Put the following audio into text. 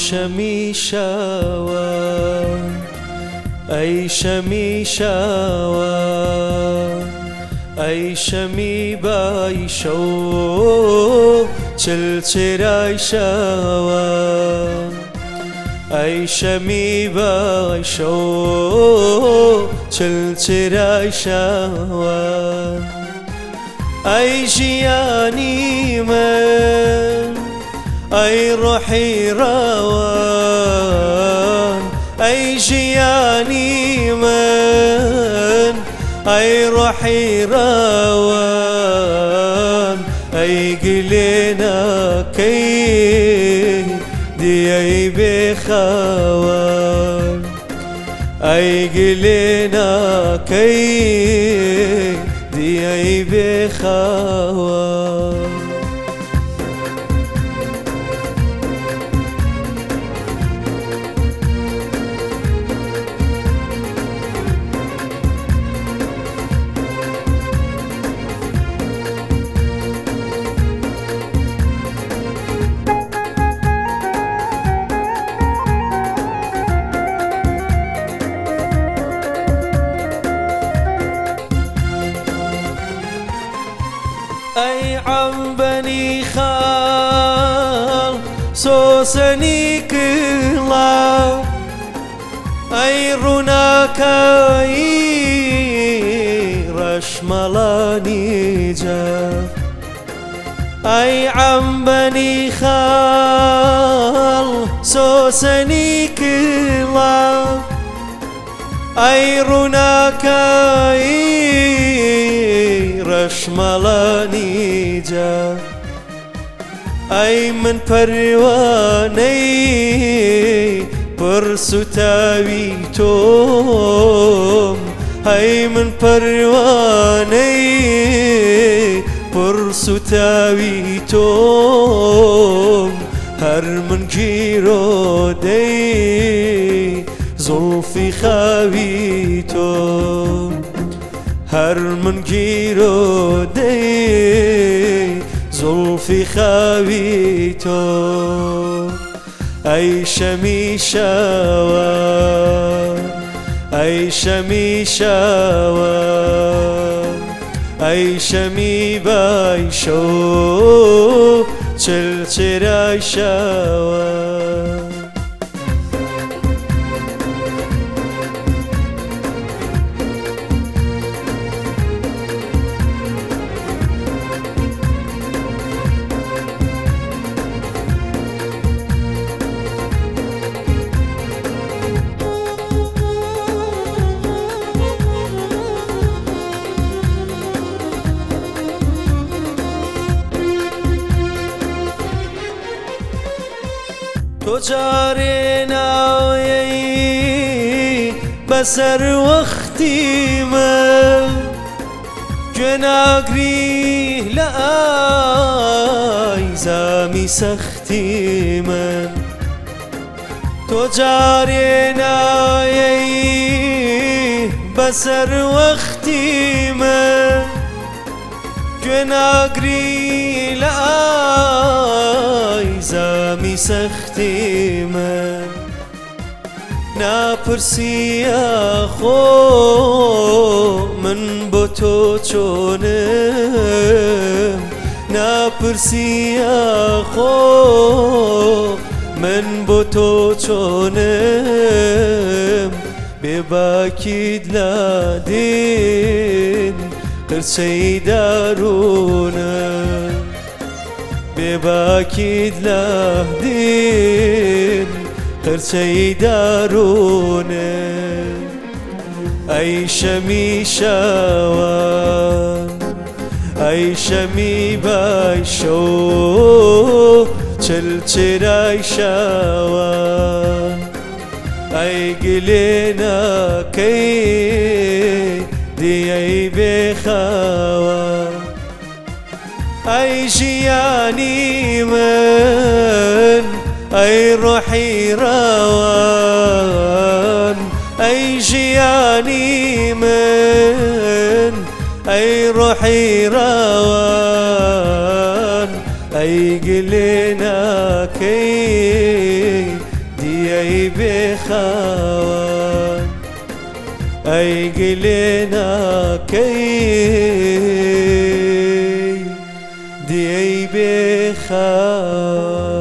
شەمی شەوە ئەی شەمی شەوە ئەی شەمی بای شەو چلچێرای شەوە ئەی شەمی بای شەو چلچێرای شەوە ئەی ژیانی من ئەی ڕۆحی ڕەوان ئەی ژیانی من ئەی ڕۆحی ڕەوان ئەی گلێ ناکەی دیەی بێخەوان ئەی گلێ ناکەی دیەی بێخەوان ئەی عەمبەنی خاڵ سۆسەنی کڵاو ئەی ڕووناکایی ڕەشمەڵانی جەف ئەی عەمبەنی خاڵ سۆسەنی کڵاو ئەی ڕووناکایی ڕەشمەڵانی جەف ئەی من پەروانەی پرس و تاوی تۆم ئەی من پەروانەی پرس و تاوی تۆم هەر من گیرۆدەی زوڵفی خاوی تۆم هەر من گیرۆدەی زوڵفی خاوی تۆ ئەی شەمی شەوە ئەی شەمی شەوە ئەی شەمی بای شەو چلچێرای شەوە تۆ جارێ نایەی بەسەر وەختی من گوێ ناگری لە ئایزامی سەختی من تۆ جارێ نایەی بەسەر وەختی من گوێ ناگری لە ئایزامی سەختی من ناپرسیە خۆ من بۆ تۆ چۆنم ناپرسیە خۆ من بۆ تۆ چۆنم بێباکیت لا دین قرچەی دارونم بێباکیت لا دین قرچەی دارونم ئەی شەمی شەوە ئەی شەمی بای شەو چلچێرای شەوە ئەی گلێ ناکەی دیەی بێخەوە ئەی ژیانی من ئەی ڕۆحی ڕەوان ئەی ژیانی من ئەی ڕۆحی ڕەوان ئەی گلێ ناکەی دي بخوان أي قلنا كي دي بخوان